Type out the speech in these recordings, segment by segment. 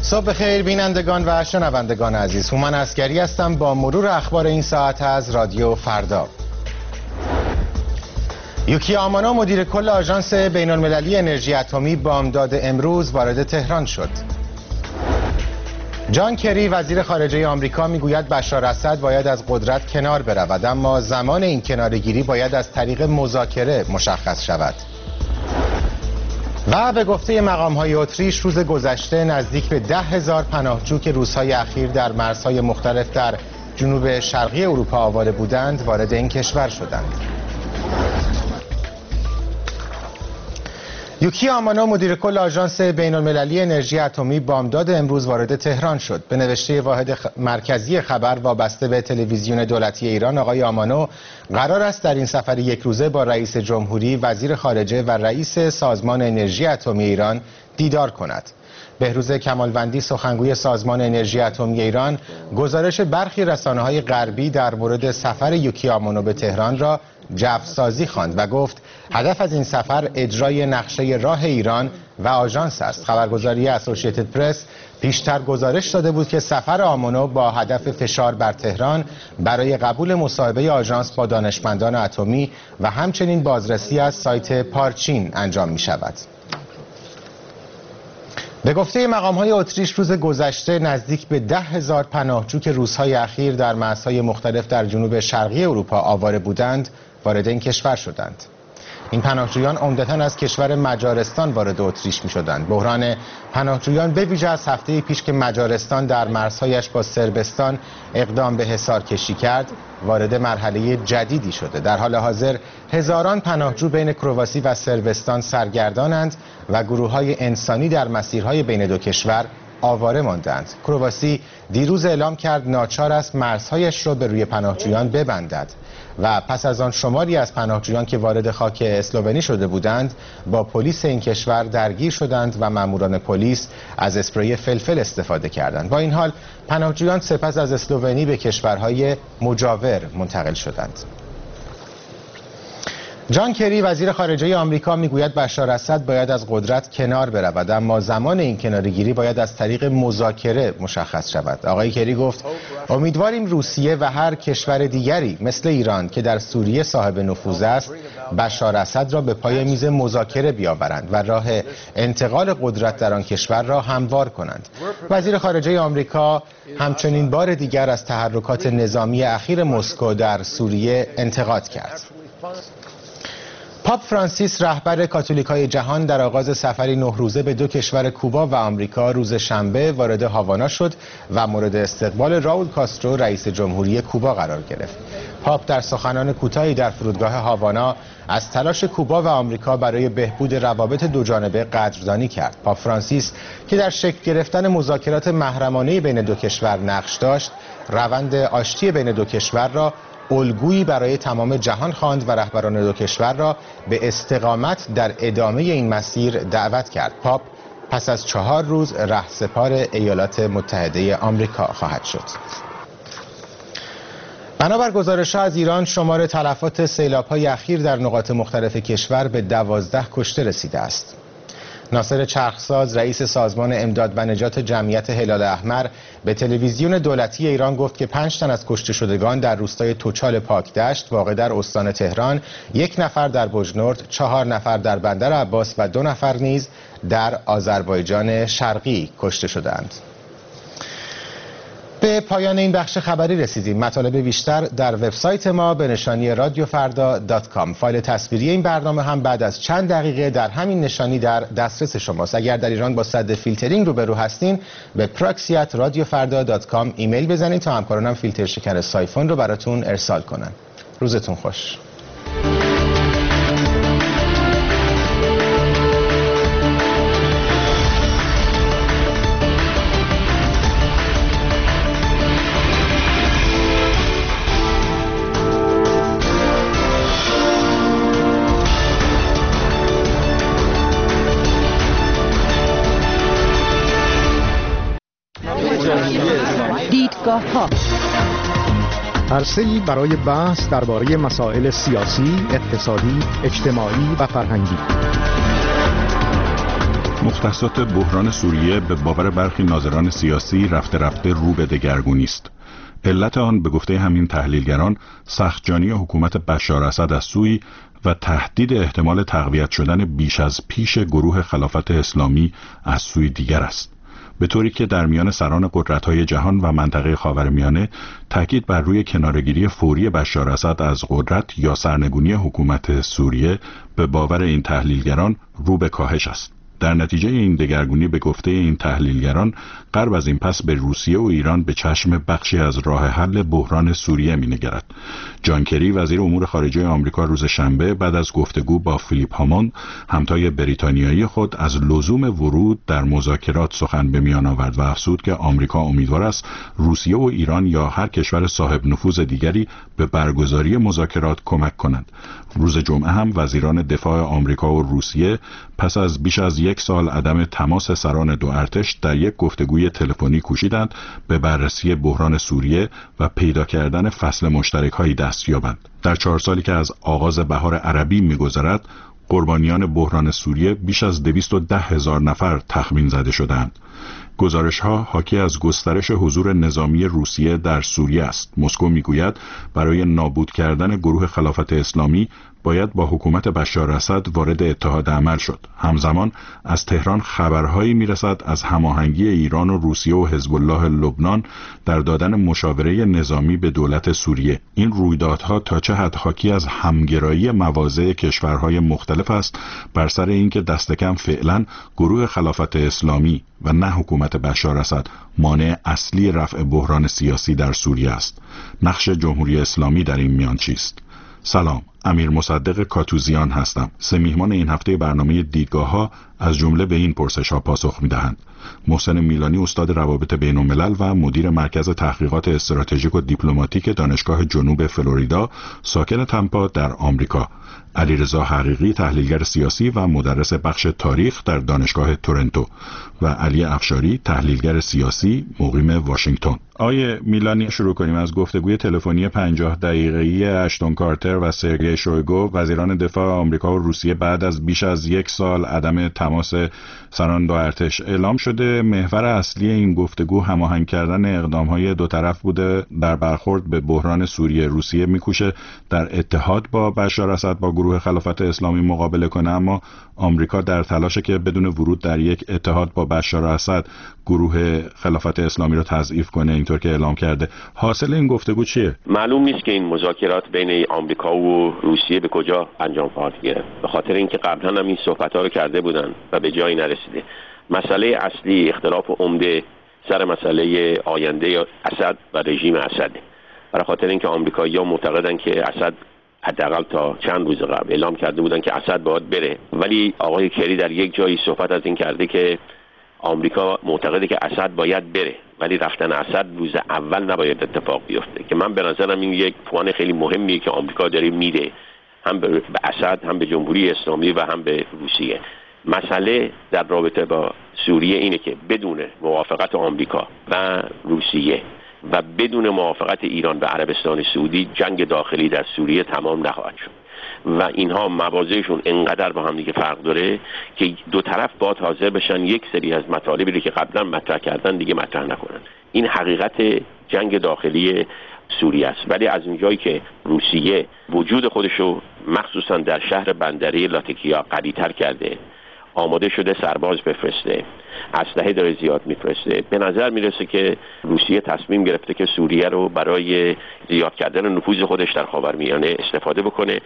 صبح خیر بینندگان و شنوندگان عزیز، هومن عسگری هستم با مرور اخبار این ساعت از رادیو فردا. یوکی آمانو مدیر کل آژانس بین‌المللی انرژی اتمی بامداد امروز وارد تهران شد. جان کری وزیر خارجه آمریکا میگوید بشار اسد باید از قدرت کنار برود، اما زمان این کناره‌گیری باید از طریق مذاکره مشخص شود. و به گفته مقام‌های اتریش روز گذشته نزدیک به 10,000 پناهجو که روزهای اخیر در مرزهای مختلف در جنوب شرقی اروپا آواره بودند وارد این کشور شدند. یوکی آمانو مدیر کل آژانس بین‌المللی انرژی اتمی بامداد امروز وارد تهران شد. به نوشته واحد مرکزی خبر وابسته به تلویزیون دولتی ایران، آقای آمانو قرار است در این سفر یک روزه با رئیس جمهوری، وزیر خارجه و رئیس سازمان انرژی اتمی ایران دیدار کند. بهروز کمالوندی سخنگوی سازمان انرژی اتمی ایران گزارش برخی رسانه‌های غربی در مورد سفر یوکی آمانو به تهران را جوسازی خواند و گفت هدف از این سفر اجرای نقشه راه ایران و آژانس است. خبرگزاری اسوسییتد پرس پیشتر گزارش داده بود که سفر آمانو با هدف فشار بر تهران برای قبول مصاحبه آژانس با دانشمندان اتمی و همچنین بازرسی از سایت پارچین انجام می شود. به گفته مقام‌های اتریش روز گذشته نزدیک به 10,000 پناهجو که روزهای اخیر در مرزهای مختلف در جنوب شرقی اروپا آواره بودند وارد این کشور شدند. این پناهجویان عمدتاً از کشور مجارستان وارد اتریش می‌شدند. بحران پناهجویان به ویژه از هفته پیش که مجارستان در مرزهایش با صربستان اقدام به حصارکشی کرد وارد مرحله جدیدی شده. در حال حاضر هزاران پناهجو بین کرواسی و صربستان سرگردانند و گروه‌های انسانی در مسیرهای بین دو کشور آواره ماندند. کرواسی دیروز اعلام کرد ناچار است مرزهایش را به روی پناهجویان ببندد و پس از آن شماری از پناهجویان که وارد خاک اسلوونی شده بودند با پلیس این کشور درگیر شدند و ماموران پلیس از اسپری فلفل استفاده کردند. با این حال پناهجویان سپس از اسلوونی به کشورهای مجاور منتقل شدند. جان کری وزیر خارجه آمریکا میگوید بشار اسد باید از قدرت کنار برود، اما زمان این کناره‌گیری باید از طریق مذاکره مشخص شود. آقای کری گفت امیدواریم روسیه و هر کشور دیگری مثل ایران که در سوریه صاحب نفوذ است بشار اسد را به پای میز مذاکره بیاورند و راه انتقال قدرت در آن کشور را هموار کنند. وزیر خارجه آمریکا همچنین بار دیگر از تحرکات نظامی اخیر مسکو در سوریه انتقاد کرد. پاپ فرانسیس رهبر کاتولیکای جهان در آغاز سفری 9 روزه به دو کشور کوبا و آمریکا روز شنبه وارد هاوانا شد و مورد استقبال راول کاسترو رئیس جمهوری کوبا قرار گرفت. پاپ در سخنان کوتاهی در فرودگاه هاوانا از تلاش کوبا و آمریکا برای بهبود روابط دوجانبه قدردانی کرد. پاپ فرانسیس که در شکل گرفتن مذاکرات محرمانه بین دو کشور نقش داشت، روند آشتی بین دو کشور را الگویی برای تمام جهان خواند و رهبران دو کشور را به استقامت در ادامه این مسیر دعوت کرد. پاپ پس از 4 روز رهسپار ایالات متحده آمریکا خواهد شد. بنابر گزارش‌ها از ایران شمار تلفات سیلاب‌های اخیر در نقاط مختلف کشور به 12 کشته رسیده است. ناصر چرخساز رئیس سازمان امداد و نجات جمعیت هلال احمر به تلویزیون دولتی ایران گفت که 5 تن از کشته شدگان در روستای توچال پاکدشت واقع در استان تهران، 1 نفر در بجنورد، 4 نفر در بندر عباس و 2 نفر نیز در آذربایجان شرقی کشته شدند. به پایان این بخش خبری رسیدیم. مطالب بیشتر در وبسایت ما به نشانی radiofarda.com. فایل تصویری این برنامه هم بعد از چند دقیقه در همین نشانی در دسترس شماست. اگر در ایران با صد فیلترینگ روبرو هستین به proxy@radiofarda.com ایمیل بزنید تا همکارانم فیلتر شکن سایفون رو براتون ارسال کنن. روزتون خوش. دیدگاه‌ها عرصه‌ای برای بحث درباره مسائل سیاسی، اقتصادی، اجتماعی و فرهنگی. مختصات بحران سوریه به باور برخی ناظران سیاسی رفته رو به دگرگونی است. علت آن به گفته همین تحلیلگران سخت‌جانی حکومت بشار اسد از سوی و تهدید احتمال تقویت شدن بیش از پیش گروه خلافت اسلامی از سوی دیگر است، به طوری که در میان سران قدرت‌های جهان و منطقه خاورمیانه تاکید بر روی کناره‌گیری فوری بشار اسد از قدرت یا سرنگونی حکومت سوریه به باور این تحلیلگران رو به کاهش است. در نتیجه این دگرگونی به گفته این تحلیلگران غرب از این پس به روسیه و ایران به چشم بخشی از راه حل بحران سوریه می‌نگرد. جان کری وزیر امور خارجه آمریکا روز شنبه بعد از گفتگو با فیلیپ هاموند همتای بریتانیایی خود از لزوم ورود در مذاکرات سخن به میان آورد و افزود که آمریکا امیدوار است روسیه و ایران یا هر کشور صاحب نفوذ دیگری به برگزاری مذاکرات کمک کنند. روز جمعه هم وزیران دفاع آمریکا و روسیه پس از بیش از یک سال عدم تماس سران دو ارتش در یک گفتگوی تلفنی کوشیدند به بررسی بحران سوریه و پیدا کردن فصل مشترک‌هایی دست یابند. در 4 سالی که از آغاز بهار عربی می‌گذرد، قربانیان بحران سوریه بیش از 210,000 نفر تخمین زده شدند. گزارش‌ها حاکی از گسترش حضور نظامی روسیه در سوریه است. مسکو می‌گوید برای نابود کردن گروه خلافت اسلامی باید با حکومت بشار اسد وارد اتحاد عمل شد. همزمان از تهران خبرهایی میرسد از هماهنگی ایران و روسیه و حزب الله لبنان در دادن مشاوره نظامی به دولت سوریه. این رویدادها تا چه حد حاکی از همگرایی مواضع کشورهای مختلف است بر سر اینکه دست کم فعلا گروه خلافت اسلامی و نه حکومت بشار اسد مانع اصلی رفع بحران سیاسی در سوریه است. نقش جمهوری اسلامی در این میان چیست؟ سلام، امیر مصدق کاتوزیان هستم. 3 میهمان این هفته برنامه دیدگاه‌ها از جمله به این پرسش‌ها پاسخ می‌دهند. محسن میلانی استاد روابط بین‌الملل و مدیر مرکز تحقیقات استراتژیک و دیپلماتیک دانشگاه جنوب فلوریدا ساکن تامپا در آمریکا، علیرضا حقیقی تحلیلگر سیاسی و مدرس بخش تاریخ در دانشگاه تورنتو و علی افشاری تحلیلگر سیاسی مقیم واشنگتن. آقای میلانی، شروع کنیم از گفتگوی تلفنی 50 دقیقه‌ای اشتون کارتر و سرگئی شویگو وزیران دفاع آمریکا و روسیه بعد از بیش از 1 سال عدم تماس سران دو ارتش. اعلام شده محور اصلی این گفتگو هماهنگ کردن اقدام‌های دو طرف بوده در برخورد به بحران سوریه. روسیه می‌کوشه در اتحاد با بشار اسد با گروه خلافت اسلامی مقابله کنه، اما آمریکا در تلاشه که بدون ورود در یک اتحاد با بشار اسد گروه خلافت اسلامی رو تضعیف کنه، اینطور که اعلام کرده. حاصل این گفتگو چیه؟ معلوم نیست که این مذاکرات بین آمریکا و روسیه به کجا انجام خواهد گرفت، به خاطر اینکه قبلا هم این صحبت‌ها رو کرده بودن و به جایی نرسیده. مسئله اصلی اختلاف عمده سر مسئله آینده اسد و رژیم اسد، برای خاطر اینکه آمریکایی‌ها معتقدن که اسد حداقل تا چند روز قبل اعلام کرده بودن که اسد باید بره، ولی آقای کری در یک جایی صحبت از این کرده که آمریکا معتقده که اسد باید بره، ولی رفتن اسد روز اول نباید اتفاق بیفته، که من به نظرم این یک پوان خیلی مهمیه که آمریکا داره میده، هم به اسد، هم به جمهوری اسلامی و هم به روسیه. مسئله در رابطه با سوریه اینه که بدون موافقت آمریکا و روسیه و بدون موافقت ایران و عربستان سعودی جنگ داخلی در سوریه تمام نخواهد شد و اینها موازهشون انقدر با هم دیگه فرق داره که دو طرف باید حاضر بشن یک سری از مطالبی رو که قبلا مطرح کردن دیگه مطرح نکنن. این حقیقت جنگ داخلی سوریه است. ولی از اونجایی که روسیه وجود خودشو مخصوصا در شهر بندری لاتیکیا قوی‌تر کرده، آماده شده سرباز بفرسته، اسلحه داره زیاد میفرسته، به نظر میرسه که روسیه تصمیم گرفته که سوریه رو برای زیاد کردن نفوذ خودش در خاورمیانه استفاده بکنه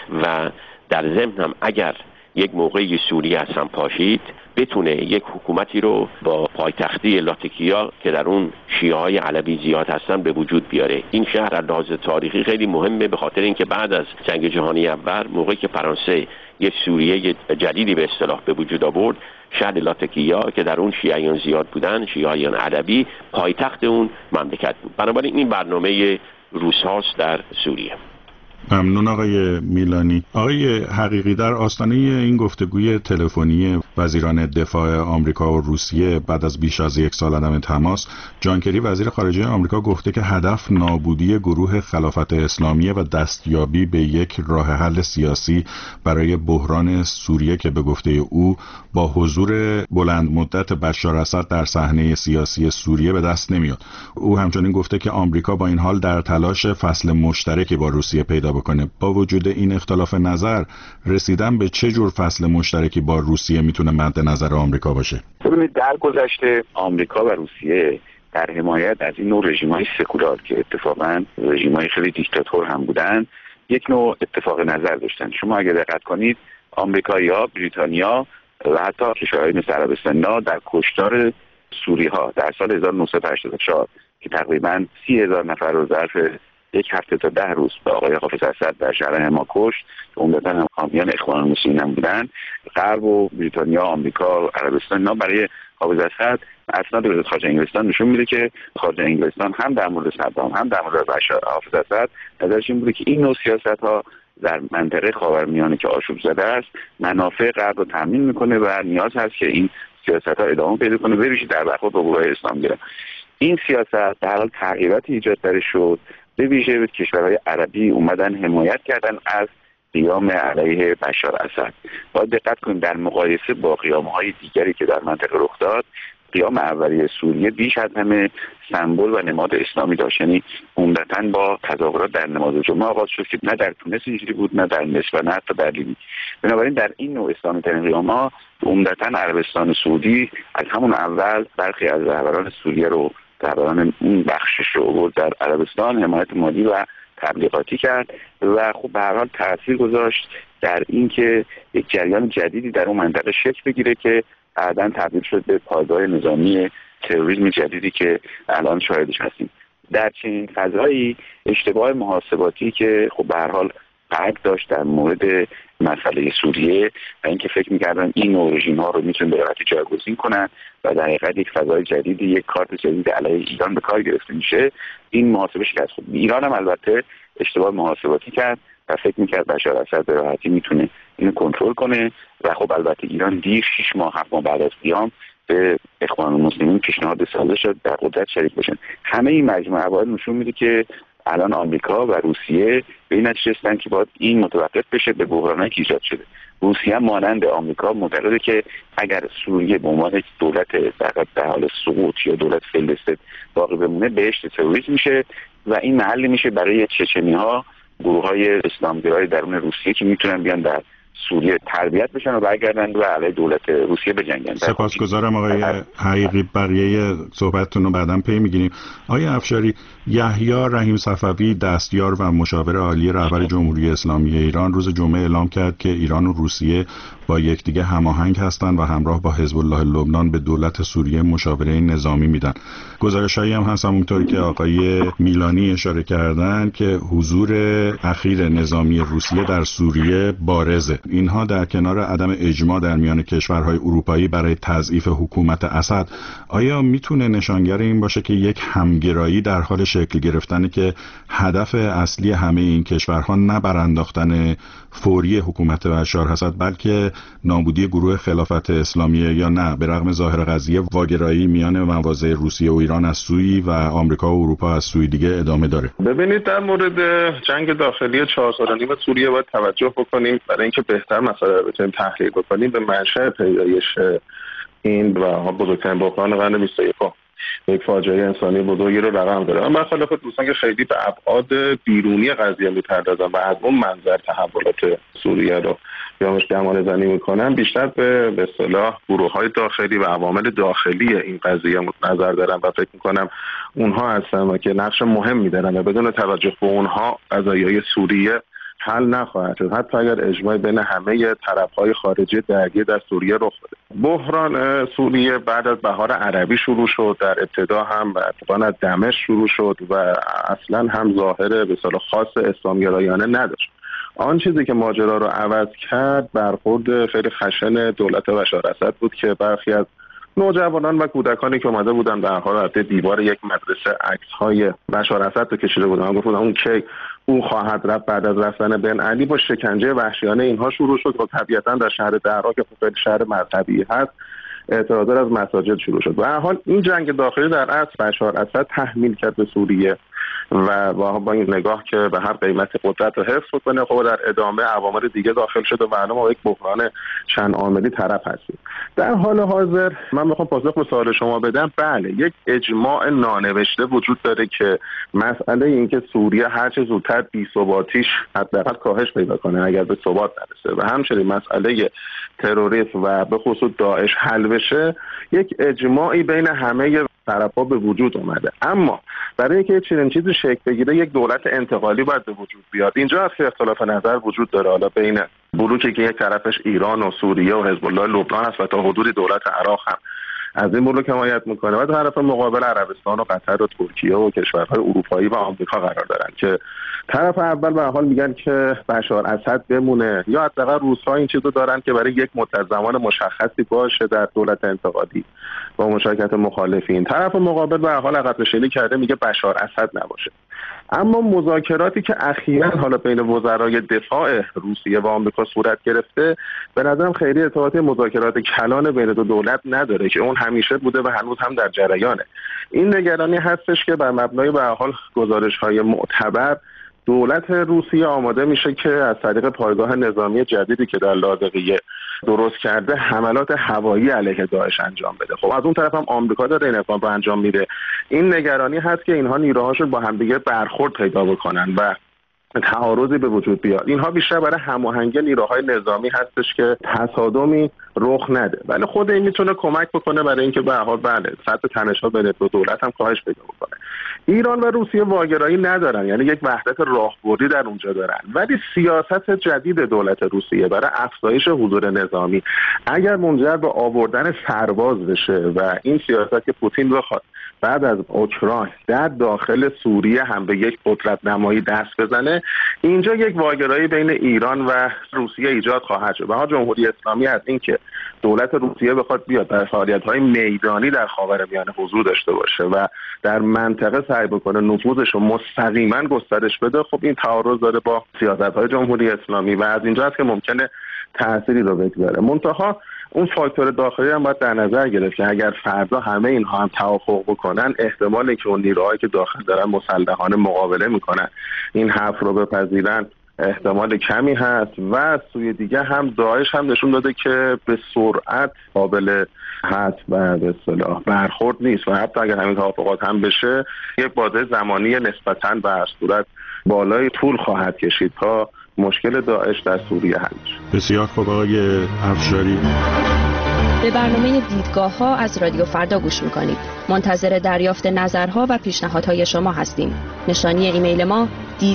و در ضمن هم اگر یک موقعی سوریه از هم پاشید بتونه یک حکومتی رو با پایتختی لاتیکیا که در اون شیعه‌های علوی زیاد هستن به وجود بیاره. این شهر از لحاظ تاریخی خیلی مهمه، به خاطر اینکه بعد از جنگ جهانی اول موقعی که فرانسه یک سوریه جدیدی به اصطلاح به وجود آورد، شهر لاتیکیا که در اون شیعیان زیاد بودن، شیعیان علوی، پایتخت اون مملکت بود. بنابراین این برنامه روس هاست در سوریه. ممنون آقای میلانی. آقای حقیقی، در آستانه این گفتگوی تلفنی وزیران دفاع آمریکا و روسیه بعد از بیش از یک سال عدم تماس، جان کری وزیر خارجه آمریکا گفته که هدف نابودی گروه خلافت اسلامی و دستیابی به یک راه حل سیاسی برای بحران سوریه که به گفته او با حضور بلند مدت بشار اسد در صحنه سیاسی سوریه به دست نمیاد. او همچنین گفته که آمریکا با این حال در تلاش فصل مشترکی با روسیه پیدا بکنه. با وجود این اختلاف نظر، رسیدن به چه جور فصل مشترکی با روسیه میتونه مد نظر آمریکا باشه؟ ببینید، در گذشته آمریکا و روسیه در حمایت از این نوع رژیم‌های سکولار که اتفاقاً رژیم‌های خیلی دیکتاتور هم بودن، یک نوع اتفاق نظر داشتن. شما اگه دقت کنید، آمریکایی‌ها، بریتانیا و حتی کشورهای مثل عربستان در کشتار سوری‌ها در سال 1984 که تقریباً 30,000 نفر رو ظرف یک هفته تا 10 روز به آقای حافظ اسد در شهر حما کشت که عمدتاً هم حامیان اخوان المسلمین هم بودن، غرب و بریتانیا، آمریکا، عربستان برای حافظ اسد اسناد وزارت خارجه انگلستان نشون میده که خارجه انگلستان هم در مورد صدام هم در مورد حافظ اسد نظرش این بوده که این نوع سیاست‌ها در منطقه خاورمیانه که آشوب زده است منافع غرب رو تامین میکنه و نیاز هست که این سیاست‌ها ادامه پیدا کنه به ویژه در برخورد با گروه‌های اسلامی. این سیاست در حال تغییراتی ایجاد درش شد، به ویژه کشورهای عربی اومدن حمایت کردن از قیام علیه بشار اسد. باید دقت کنیم در مقایسه با قیام‌های دیگری که در منطقه رخ داد، قیام اولیه سوریه بیش از همه سمبل و نماد اسلامی داشت، یعنی عمدتاً با تظاهرات در نماز جمعه آغاز شد که نه در تونس اینجوری بود، نه در مصر و نه حتی در لیبی. بنابراین در این نوع اسلامی ترین قیام‌ها عمدتاً عربستان سعودی از همون اول برخی از رهبران سوریه رو، رهبران اون بخشش رو در عربستان حمایت مالی و تبلیغاتی کرد و خب به هر حال تاثیر گذاشت در اینکه یک جریان جدیدی در اون منطقه شکل بگیره که بعداً تبدیل شد به پایگاه نظامی تروریسم جدیدی که الان شاهدش هستیم. در چنین فضایی اشتباه محاسباتی که خب به هر حال قد داشت در مورد مسئله سوریه و اینکه فکر می‌کردن این نوع رژیم‌ها رو میتونن به راحتی جایگزین کنن و در حقیقت یک فضای جدیدی، یک کارت جدید علیه ایران به کار گرفته میشه، این محاسبه شکست خورد. ایران هم البته اشتباه محاسباتی کرد و فکر می‌کرد بشار اسد به راحتی میتونه اینو کنترل کنه و خب البته ایران دیر 6 ماه 7 ماه بعد از قیام به اخوان المسلمین پیشنهاد سازش شد در قدرت شریک بشن. همه این مجموعه عوامل نشون میده که الان آمریکا و روسیه به این نتیجه رسیدن که باید این متوقف بشه به بحرانی که ایجاد شده. روسیه مانند آمریکا معتقده که اگر سوریه به عنوان دولت در حال سقوط یا دولت فیلسوف باقی بمونه، بهشت تروریسم میشه و این محلی میشه برای چچنی‌ها، گروه‌های اسلامگرای درون روسیه که میتونن بیان در سوریه تربیت بشن و برگردن و علیه دولت روسیه بجنگن. سپاسگزارم آقای حقیقی، بقیه صحبتتون رو بعداً پی میگیریم. آقای افشاری، یحیی رحیم صفوی، دستیار و مشاور عالی رهبر جمهوری اسلامی ایران، روز جمعه اعلام کرد که ایران و روسیه با یکدیگه هماهنگ هستند و همراه با حزب الله لبنان به دولت سوریه مشاوره نظامی میدن. گزارش‌هایی هم هست همونطوری که آقای میلانی اشاره کردن که حضور اخیر نظامی روسیه در سوریه بارزه. اینها در کنار عدم اجماع در میان کشورهای اروپایی برای تضعیف حکومت اسد، آیا میتونه نشانگر این باشه که یک همگرایی در حال شکل گرفتنه که هدف اصلی همه این کشورها نه برانداختن فوری حکومت بشار اسد بلکه نابودی گروه خلافت اسلامیه، یا نه به رغم ظاهر قضیه واگرایی میان مواضع روسیه و ایران از سوی و آمریکا و اروپا از سوی دیگه ادامه داره؟ ببینید، در مورد جنگ داخلی 4 سال و نیم سوریه باید توجه بکنیم برای اینکه بهتر مسئله رو بتونیم تحلیل بکنیم به منشأ پیدایش این و بزرگترین بحران قرن 21. یک فاجعه انسانی بزرگی رو رقم داره. من خلاف دوستان که خیلی به ابعاد بیرونی قضیه میپردازن و از اون منظر تحولات سوریه رو بیامش گمان زنی میکنن، بیشتر به اصطلاح گروه‌های داخلی و عوامل داخلی این قضیه نظر دارم و فکر میکنم اونها هستن که نقش مهمی دارن و بدون توجه به اونها قضایای سوریه حل نخواهد شد، حتی اگر اجماع بین همه طرف‌های خارجی درگیر در سوریه رخ بده. بحران سوریه بعد از بهار عربی شروع شد، در ابتدا هم از دمشق شروع شد و اصلا هم ظاهر به اصطلاح خاص اسلامگرایانه نداشت. آن چیزی که ماجرا رو عوض کرد برخورد خیلی خشن دولت بشار اسد بود که برخی از نوجوانان و کودکانی که اومده بودن در حال دیوار یک مدرسه عکس‌های بشار اسد رو کشیده بودن، گفتن اون کی او خواهد رفت بعد از رفتن بن علی با شکنجه وحشیانه اینها شروع شد و طبیعتا در شهر دهرا که خیلی شهر مذهبی هست اعتراضات از مساجد شروع شد. و هر حال این جنگ داخلی در اصل بشار اسد تحمیل کرد به سوریه و با این نگاه که به هر قیمت قدرت رو حفظ کنه. خب در ادامه عوامل دیگه داخل شده و الان ما یک بحران چند عاملی طرف هستیم. در حال حاضر من میخوام پاسخ به سوال شما بدم. بله، یک اجماع نانوشته وجود داره که مسئله این که سوریه هر چه زودتر بی‌ثباتیش حداقل کاهش پیدا کنه اگر به ثبات نرسه و همچنین مسئله تروریسم و به خصوص داعش حل بشه، یک اجماعی بین همه طرفا به وجود اومده. اما برای اینکه چنین چیزی شکل بگیره یک دولت انتقالی باید به وجود بیاد. اینجا از اختلاف نظر وجود داره، حالا بین بلوکی که یک طرفش ایران و سوریه و حزب الله لبنان است و تا حدودی دولت عراق هم از این بلوک حمایت میکنه و طرف مقابل عربستان و قطر و ترکیه و کشورهای اروپایی و آمریکا قرار دارن که طرف اول به حال میگن که بشار اسد بمونه یا حداقل روس‌ها این چیزو دارن که برای یک مدت زمان مشخصی باشه در دولت انتقالی با مشارکت مخالفین. طرف مقابل به حال عقب نشینی کرده، میگه بشار اسد نباشه. اما مذاکراتی که اخیراً حالا بین وزرای دفاع روسیه و آمریکا صورت گرفته به نظرم خیلی ارتباطی مذاکرات کلان بین دو دولت نداره که اون همیشه بوده و هنوز هم در جریانه. این نگرانی هستش که بر مبنای به هر حال گزارش‌های معتبر دولت روسیه آماده میشه که از طریق پایگاه نظامی جدیدی که در لاذقیه درست کرده حملات هوایی علیه داعش انجام بده. خب از اون طرف هم آمریکا داره این اقدام رو انجام میده. این نگرانی هست که اینها نیروهاشون با همدیگه برخورد پیدا بکنن و تعارضی به وجود بیاد. اینها بیشتر برای هماهنگی نیروهای نظامی هستش که تصادمی رخ نده. ولی خود این میتونه کمک بکنه برای اینکه به هر حال بله سطح تنش‌ها بین دو دولت هم کاهش پیدا بکنه. ایران و روسیه واگرایی ندارن، یعنی یک وحدت راهبردی در اونجا دارن، ولی سیاست جدید دولت روسیه برای افزایش حضور نظامی اگر منجر به آوردن سرباز بشه و این سیاست که پوتین بخواد بعد از اوکراین در داخل سوریه هم به یک قدرت نمایی دست بزنه، اینجا یک واگرایی بین ایران و روسیه ایجاد خواهد شد. و جمهوری اسلامی از اینکه دولت روسیه بخواد بیاد در فعالیت‌های میدانی در خاورمیانه حضور داشته باشه و در منطقه سعی بکنه نفوذش رو مستقیما گسترش بده، خب این تعارض داره با سیاست‌های جمهوری اسلامی و از اینجا است که ممکنه تأثیری رو بگذاره. منتها اون فاکتور داخلی هم باید در نظر گرفت که اگر فردا همه اینها هم توافق بکنن، احتمالی که اون نیروهایی که داخل دارن مسلحانه مقابله میکنن این حرف رو بپذیرن احتمال کمی هست. و سوی دیگه هم داعش هم نشون داده که به سرعت قابل حد و به اصطلاح برخورد نیست و حتی اگر همین توافقات هم بشه یک بازه زمانی نسبتاً به هر صورت بالای طول خواهد کشید تا مشکل داعش در سوریه حل بشه. بسیار خوب آقای افشاری. به برنامه دیدگاه ها از رادیو فردا گوش میکنید. منتظر دریافت نظرها و پیشنهادهای شما هستیم. نشانی ایمیل ما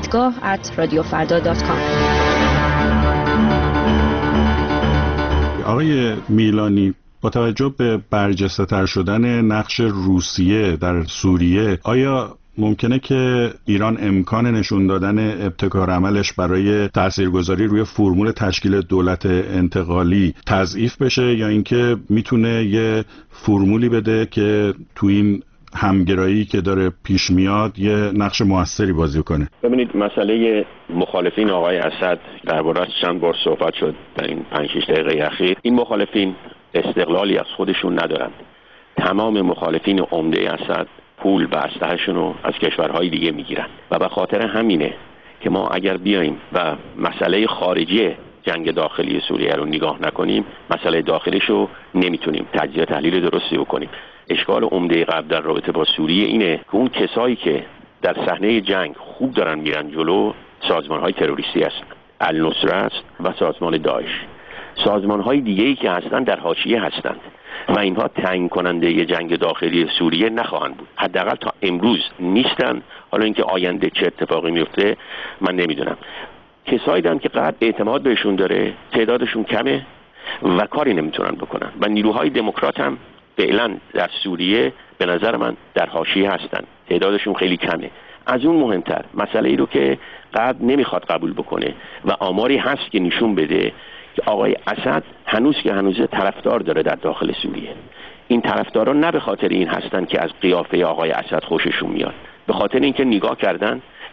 دیدگاه@radiofarda.com. آقای میلانی، با توجه به برجسته‌تر شدن نقش روسیه در سوریه، آیا ممکنه که ایران امکان نشون دادن ابتکار عملش برای تاثیرگذاری روی فرمول تشکیل دولت انتقالی تضعیف بشه یا اینکه میتونه یه فرمولی بده که تو این همگرایی که داره پیش میاد یه نقش موثری بازی کنه؟ ببینید، مسئله مخالفین آقای اسد درباره‌اش چند بار صحبت شد در این 5-6 دقیقه اخیر. این مخالفین استقلالی از خودشون ندارند. تمام مخالفین عمده اسد پول و اسلحه‌شون رو از کشورهای دیگه میگیرن و به خاطر همینه که ما اگر بیایم و مسئله خارجی جنگ داخلی سوریه رو نگاه نکنیم، مسئله داخلیش رو نمیتونیم تجزیه تحلیل درستی بکنیم. اشکال عمده غرب در رابطه با سوریه اینه که اون کسایی که در صحنه جنگ خوب دارن میرن جلو سازمان‌های تروریستی هستن، النصره است و سازمان داعش. سازمان‌های دیگه‌ای که هستن در حاشیه هستند و اینها تعیین کننده ی جنگ داخلی سوریه نخواهند بود. حداقل تا امروز نیستن. حالا اینکه آینده چه اتفاقی میفته من نمیدونم. کسایی دارن که قدر اعتماد بهشون داره، تعدادشون کمه و کاری نمیتونن بکنن و نیروهای دموکرات هم فعلا در سوریه به نظر من در حاشیه هستن، تعدادشون خیلی کمه. از اون مهمتر مسئله ای رو که قدر نمیخواد قبول بکنه و آماری هست که نشون بده که آقای اسد هنوز طرفدار داره در داخل سوریه. این طرفدارا نه به خاطر این هستن که از قیافه آقای اسد خوششون میاد، به خاطر اینکه نگاه کردن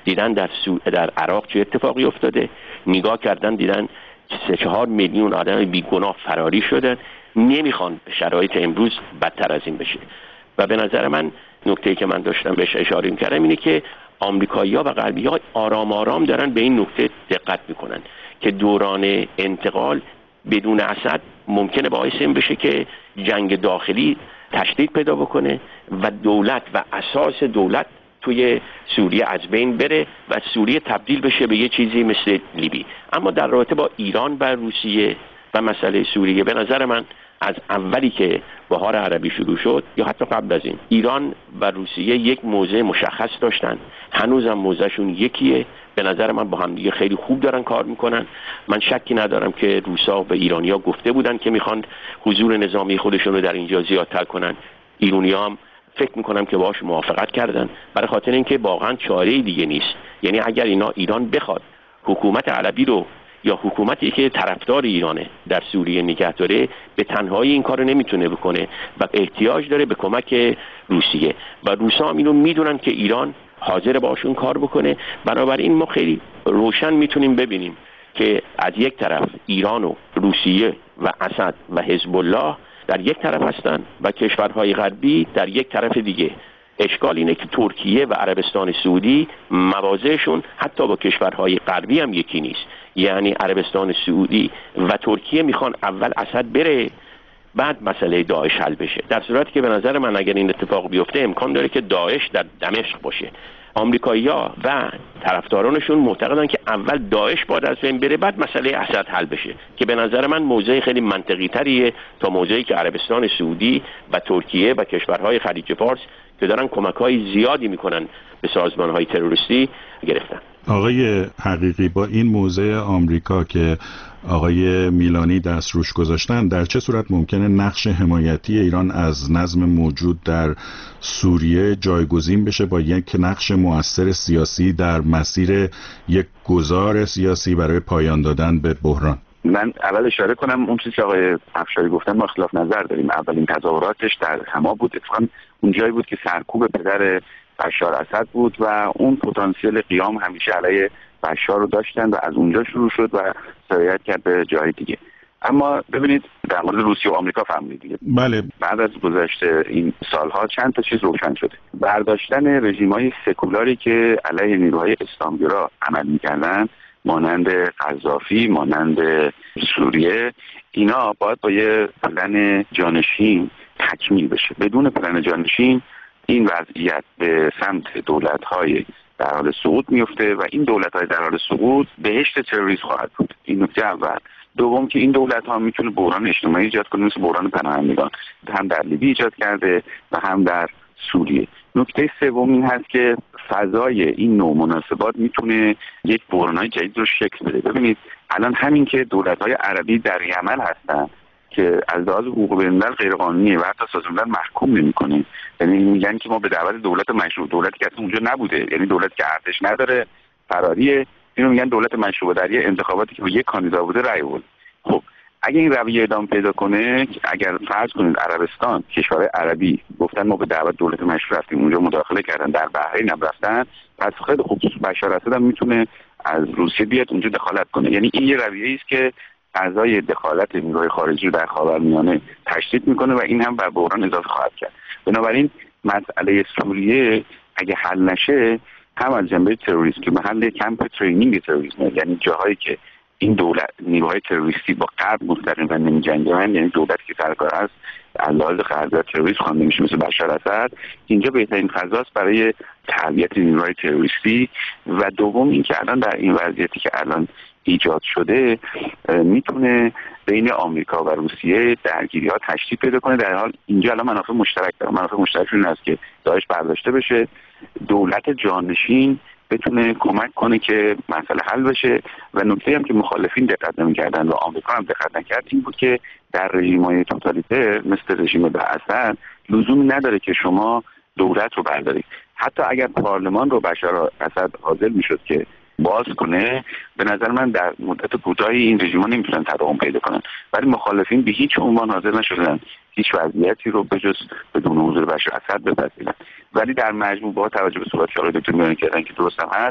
دیدن در عراق چه اتفاقی افتاده، نگاه کردن دیدن 3-4 میلیون آدم بیگناه فراری شدن، نمیخوان شرایط امروز بدتر از این بشه. و به نظر من نکته‌ای که من داشتم بهش اشاره می‌کردم اینه که آمریکایی‌ها و غربی‌ها آرام آرام دارن به این نکته دقت میکنن که دوران انتقال بدون اسد ممکنه باعث این بشه که جنگ داخلی تشدید پیدا بکنه و دولت و اساس دولت توی سوریه از بین بره و سوریه تبدیل بشه به یه چیزی مثل لیبی. اما در رابطه با ایران و روسیه و مسئله سوریه، به نظر من از اولی که بهار عربی شروع شد یا حتی قبل از این، ایران و روسیه یک موضع مشخص داشتن، هنوزم موضعشون یکیه. به نظر من با هم دیگه خیلی خوب دارن کار میکنن. من شکی ندارم که روسا و ایرانیا گفته بودن که میخوان حضور نظامی خودشون رو در اینجا زیادتر کنن. ایرانی‌ها هم فکر میکنم که باهاش موافقت کردن، برای خاطر اینکه واقعا چاره‌ای دیگه نیست. یعنی اگر ایران بخواد حکومت عربی رو یا حکومتی که طرفدار ایرانه در سوریه نگه داره، به تنهایی این کارو نمیتونه بکنه و احتیاج داره به کمک روسیه و روسا هم اینو میدونن که ایران حاضر باشون کار بکنه. بنابراین ما خیلی روشن میتونیم ببینیم که از یک طرف ایران و روسیه و اسد و حزب الله در یک طرف هستن و کشورهای غربی در یک طرف دیگه. اشکال اینه که ترکیه و عربستان سعودی مواضعشون حتی با کشورهای غربی هم یکی نیست. یعنی عربستان سعودی و ترکیه میخوان اول اسد بره بعد مسئله داعش حل بشه، در صورتی که به نظر من اگر این اتفاق بیفته امکان داره که داعش در دمشق باشه. آمریکایی‌ها و طرفدارانشون معتقدن که اول داعش باید از بین بره بعد مسئله اسد حل بشه، که به نظر من موضع خیلی منطقی تریه تا موضعی که عربستان سعودی و ترکیه و کشورهای خلیج فارس که دارن کمک‌های زیادی میکنن به سازمان‌های تروریستی گرفتن. آقای حقیقی، با این موضع آمریکا که آقای میلانی دست روش گذاشتن، در چه صورت ممکنه نقش حمایتی ایران از نظم موجود در سوریه جایگزین بشه با یک نقش مؤثر سیاسی در مسیر یک گذار سیاسی برای پایان دادن به بحران؟ من اول اشاره کنم اون چیزی که آقای افشاری گفتن ما اختلاف نظر داریم. اولین تظاهراتش در حما بود، اتفاقا اون جایی بود که سرکوب پدر بشار اسد بود و اون پتانسیل قیام همیشه علیه بشار رو داشتن و از اونجا شروع شد و سرایت کرد به جای دیگه. اما ببینید در مورد روسیه و آمریکا فهمیدید دیگه. بله. بعد از گذشته این سالها چند تا چیز روشن شده. برداشتن رژیم‌های سکولاری که علیه نیروهای اسلامگرا عمل می‌کردن، مانند قذافی، مانند سوریه، اینا باید با یه پلن جانشین تکمیل بشه. بدون پلن جانشین این وضعیت به سمت دولت‌های در حال سقوط میفته و این دولت‌های در حال سقوط بهشت تروریسم خواهد بود. این نکته اول. دوم که این دولت‌ها میتونه بحران اجتماعی ایجاد کنه، مثل بحران پناهندگان هم در لیبی ایجاد کرده و هم در سوریه. نکته سوم این هست که فضای این نوع مناسبات میتونه یک بحران‌های جدید رو شکل بده. ببینید الان همین که دولت‌های عربی در یمن هستن که از لحاظ حقوق بین‌الملل غیرقانونیه و حتی سازمان ملل محکوم نمی‌کنه، یعنی میگن که ما به دعوت دولت مشروع، دولتی که اصلا اونجا نبوده، یعنی دولتی که ارتش نداره، فراریه، اینو میگن دولت مشروع در یه انتخاباتی که با یک کاندیدا بوده رأی برد. خب اگه این رویه ادامه پیدا کنه، اگر فرض کنید عربستان، کشورهای عربی گفتن ما به دعوت دولت مشروع رفتیم، اونجا مداخله کردن، در بحرین هم رفتن، پس خیلی خوب بشار اسد هم میتونه از روسیه بیاد اونجا دخالت کنه. یعنی این یه رویه‌ای است که فضای دخالت نیروهای خارجی رو در خاورمیانه تشدید میکنه و این هم بر بحران اضافه خواهد کرد. بنابراین مسئله سوریه اگه حل نشه، هم از جنبه تروریسم که محل کمپ ترینینگ تروریسم، یعنی جاهایی که این دولت نیروهای تروریستی با غرب مستقیما نمی‌جنگن، یعنی دولتی که سرکار است از لحاظ غربی تروریست خوانده میشه مثل بشار اسد، اینجا بهترین فضاست برای تربیت نیروهای تروریستی. و دوم اینکه الان در این وضعیتی که الان ایجاد شده میتونه بین آمریکا و روسیه درگیری‌ها تشدید پیدا کنه. در حال اینجا الان منافع مشترک داره. منافع مشترک این است که داعش برداشته بشه، دولت جانشین بتونه کمک کنه که مسئله حل بشه. و نکته هم که مخالفین دقت نمی‌کردن و آمریکا هم دقت نکرد این بود که در رژیم‌های توتالیتر مثل رژیم اسد لزومی نداره که شما دولت رو بردارید. حتی اگر پارلمان رو بشار اسد حاضر میشد که باز کنه، به نظر من در مدت کوتاهی این رژیم‌ها نمیتونن تداوم پیدا کنن. ولی مخالفین به هیچ عنوان حاضر نشدن هیچ وضعیتی رو بجز بدون حضور بشار اسد بپذیرن. ولی در مجموع با توجه به صحبت که آقای دکتر میانی کردن که درست هم هست،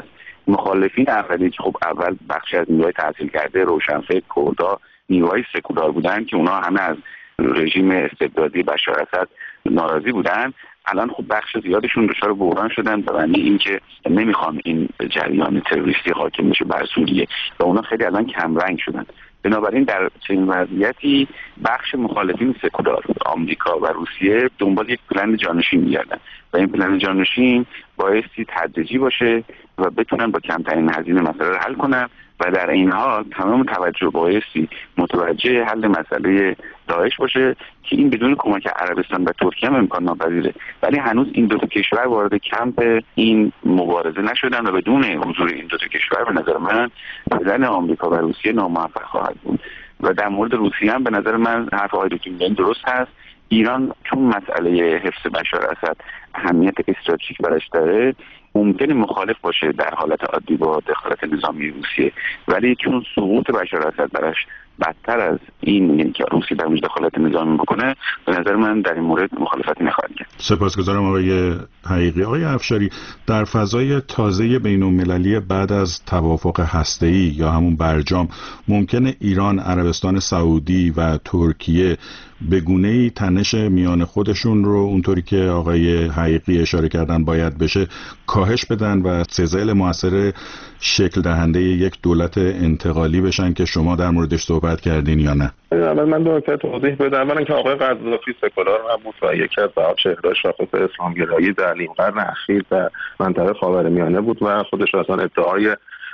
مخالفین اولی که خب اول بخشی از نیروهای تحصیل کرده روشنفکر کردها نیروهای سکولار بودن که اونا همه از رژیم استبدادی بشار اسد ناراضی بودن، الان خب بخش زیادشون دچار بحران شدن به معنی اینکه نمیخوان این جریان تروریستی حاکم بشه بر سوریه و اونا خیلی الان کم رنگ شدن. بنابراین در چنین وضعیتی بخش مخالفین سکولار آمریکا و روسیه دنبال یک پلن جانشین می‌گردن و این پلن جانشین بایستی تدریجی باشه و بتونن با کمترین هزینه مسئله رو حل کنن و در این حال تمام توجه بایستی متوجه حل مسئله داعش باشه که این بدون کمک عربستان و ترکیه هم امکان ناپذیره، ولی هنوز این دو تا کشور وارد کمپ این مبارزه نشدن و بدون حضور این دو تا کشور به نظر من پلن آمریکا و روسیه ناموفق خواهد بود. و در مورد روسیه هم به نظر من حرف آقای دکتر درست هست. ایران چون مسئله حفظ بشار اسد اهمیت استراتژیک براش داره ممکنه مخالف باشه در حالت عادی با دخالت نظامی روسیه، ولی چون سقوط بشار اسد براش بدتر از این یعنی که روسیه در دخالت نظامی بکنه به نظر من در این مورد مخالفتی نخواهد کرد. سپاسگزارم آقای حقیقی. آقای افشاری، در فضای تازه بین‌المللی بعد از توافق هسته‌ای یا همون برجام ممکنه ایران، عربستان سعودی و ترکیه به گونه‌ای تنش میان خودشون رو اونطوری که آقای حقیقی اشاره کردن باید بشه کاهش بدن و سزایل موثر شکل دهنده یک دولت انتقالی بشن که شما در موردش صحبت کردین یا نه؟ اول من دو نکته توضیح بدم. اولا که آقای قذافی سکولار بود و یکی از چهره‌های شاخص اسلامگرایی در نیم قرن اخیر در منطقه خاورمیانه بود و خودش اصلا ادعای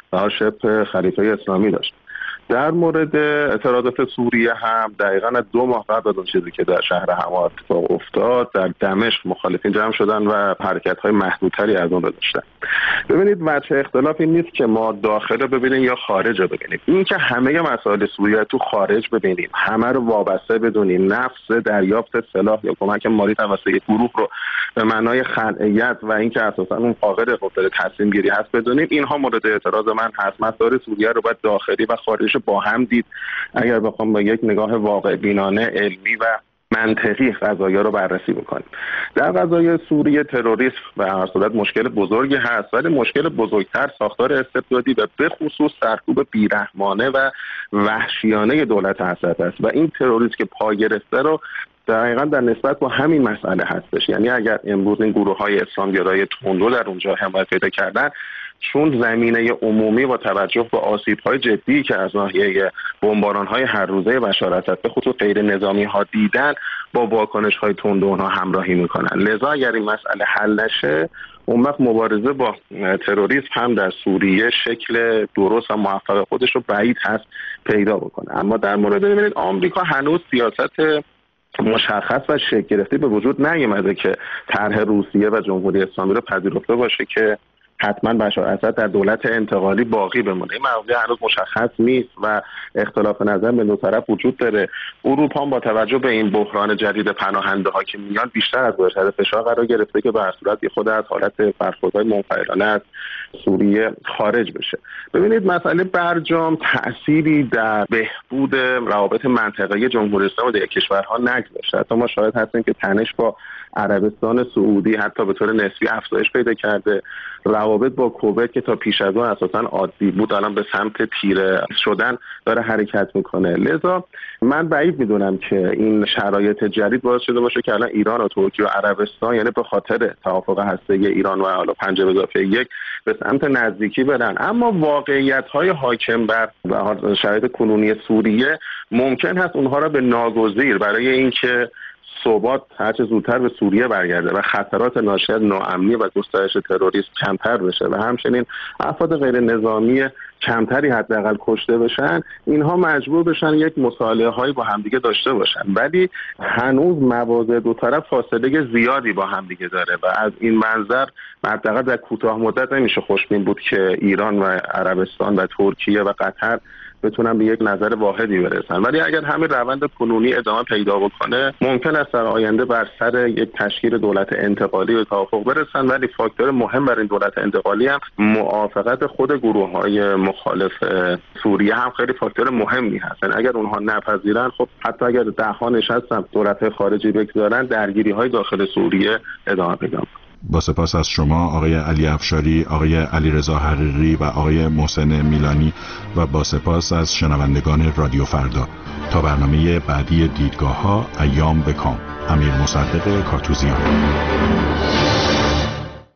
شبه خلیفه اسلامی داشت. در مورد اعتراضات سوریه هم دقیقاً 2 ماه قبل از اون چیزی که در شهر حما اتفاق افتاد در دمشق مخالفین جمع شدن و حرکت‌های محدودتری از اون رو داشتن. ببینید وجه اختلاف این نیست که ما داخل رو ببینیم یا خارج رو ببینیم. این که همه مسائل سوریه تو خارج ببینیم، همه رو وابسته بدونیم، نفس دریافت سلاح یا کمک مالی توسط یک گروه رو به معنای خلعیت و اینکه اساساً اون قابل تصمیم گیری هست بدونیم، اینها مورد اعتراض من هست. مسائل سوریه رو باید داخلی و خارجی با هم دید اگر بخوام با یک نگاه واقع بینانه علمی و منطقی قضایا رو بررسی بکنیم. در قضایای سوریه تروریسم به هر صورت مشکل بزرگی هست، ولی مشکل بزرگتر ساختار استبدادی و به خصوص سرکوب بیرحمانه و وحشیانه دولت اسد است و این تروریسم که پا گرفته رو دقیقاً در نسبت با همین مسئله هستش. یعنی اگر امروز این گروه‌های اسلامگرای تندرو در اونجا حمایت پیدا کردن چون زمینه عمومی با توجه به آسیب‌های جدی که از ناحیه بمباران‌های هر روزه بشار اسد به خصوص غیر نظامی‌ها دیدن با واکنش‌های تند اونها همراهی می‌کنن. لذا اگر این مسئله حل نشه اون وقت مبارزه با تروریسم هم در سوریه شکل درست و موفق خودش رو بعید هست پیدا بکنه. اما در مورد ببینید آمریکا هنوز سیاست مشخص و شکل گرفته به وجود نیامده که طرح روسیه و جمهوری اسلامی رو پذیرفته باشه که حتما بشار اسد در دولت انتقالی باقی بمونه. این موضوع هنوز مشخص نیست و اختلاف نظر به دو طرف وجود داره. اروپا هم با توجه به این بحران جدید پناهنده ها که میان بیشتر از تحت فشار قرار گرفته که به هر صورت خود از حالت برخوردهای منفعلانه از سوریه خارج بشه. ببینید مسئله برجام تأثیری در بهبود روابط منطقه‌ای جمهوری اسلامی با کشورها نگذاشته. حتی ما شاهد هستیم که تنش با عربستان سعودی حتی به طور نسبی افزایش پیدا کرده. روابط با کویت که تا پیش از اون اساساً عادی بود الان به سمت تیره شدن داره حرکت میکنه. لذا من بعید میدونم که این شرایط جدید باعث شده باشه که الان ایران و ترکیه و عربستان یعنی به خاطر توافق هسته‌ای ایران و حالا 5+1 به سمت نزدیکی برن. اما واقعیت‌های حاکم بر شرایط کنونی سوریه ممکن هست اونها را به ناگزیر برای اینکه ثبات هرچه زودتر به سوریه برگرده و خطرات ناشی از ناامنی و گسترش تروریسم کمتر بشه و همچنین افراد غیر نظامی کمتری حداقل کشته بشن، اینها مجبور بشن یک مصالحه هایی با همدیگه داشته باشن. ولی هنوز مواضع دو طرف فاصله زیادی با همدیگه داره و از این منظر حداقل در کوتاه مدت نمیشه خوشبین بود که ایران و عربستان و ترکیه و قطر بتونن به یک نظر واحدی برسن. ولی اگر همین روند کنونی ادامه پیدا بکنه ممکن است در آینده بر سر یک تشکیل دولت انتقالی به توافق برسن. ولی فاکتور مهم برای این دولت انتقالی هم موافقت خود گروه‌های مخالف سوریه هم خیلی فاکتور مهمی هستن. اگر اونها نپذیرن خب حتی اگر ده‌ها نشستن دولت خارجی بگذارن درگیری‌های داخل سوریه ادامه پیدا می‌کنه. با سپاس از شما آقای علی افشاری، آقای علیرضا حریری و آقای محسن میلانی و با سپاس از شنوندگان رادیو فردا. تا برنامه بعدی دیدگاه‌ها، ایام بکام. امیر مصدق کارتوزیان.